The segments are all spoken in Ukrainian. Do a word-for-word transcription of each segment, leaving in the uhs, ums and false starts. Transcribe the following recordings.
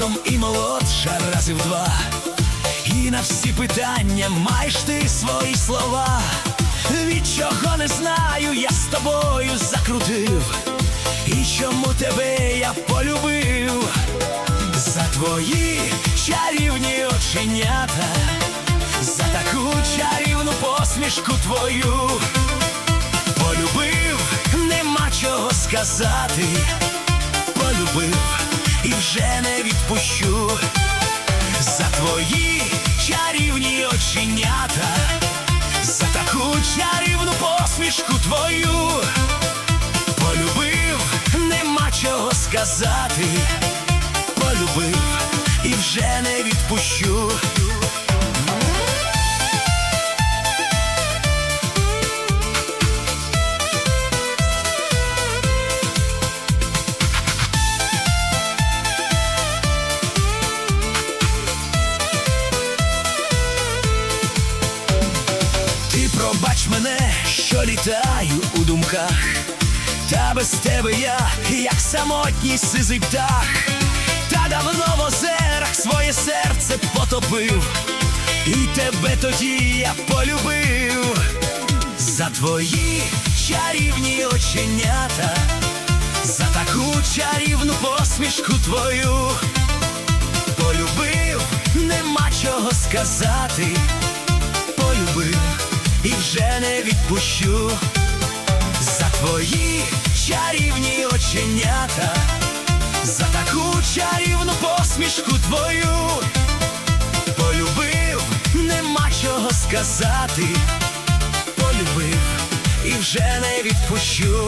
ростом і молодша рази в два. І на всі питання маєш ти свої слова. Від чого не знаю, я з тобою закрутив, і чому тебе я полюбив. За твої чарівні оченята, за таку чарівну посмішку твою. Полюбив, нема чого сказати. Полюбив і вже не відпущу. За твої чарівні оченята, за таку чарівну посмішку твою. Полюбив, нема чого сказати. Полюбив і вже не відпущу. Ти пробач мене, що літаю у думках, та без тебе я, як самотній сизий птах. Та давно в озерах своє серце потопив, і тебе тоді я полюбив. За твої чарівні оченята, за таку чарівну посмішку твою. Полюбив, нема чого сказати. Полюбив і вже не відпущу. За твої чарівні оченята, за таку чарівну посмішку твою. Полюбив, нема чого сказати. Полюбив і вже не відпущу.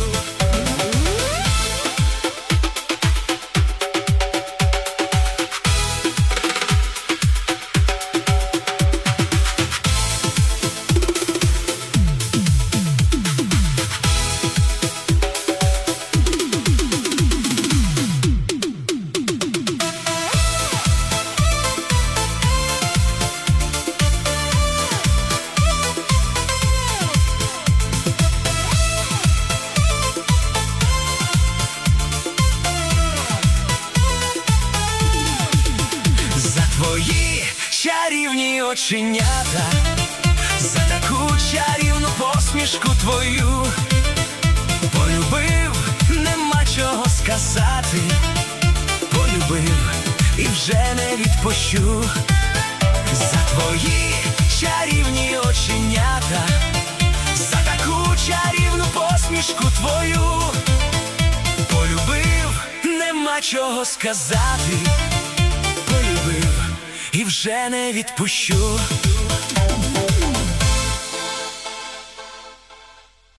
Твої чарівні оченята, за таку чарівну посмішку твою. Полюбив, нема чого сказати. Полюбив і вже не відпущу. За твої чарівні оченята, за таку чарівну посмішку твою. Полюбив, нема чого сказати. Полюбив і вже не відпущу.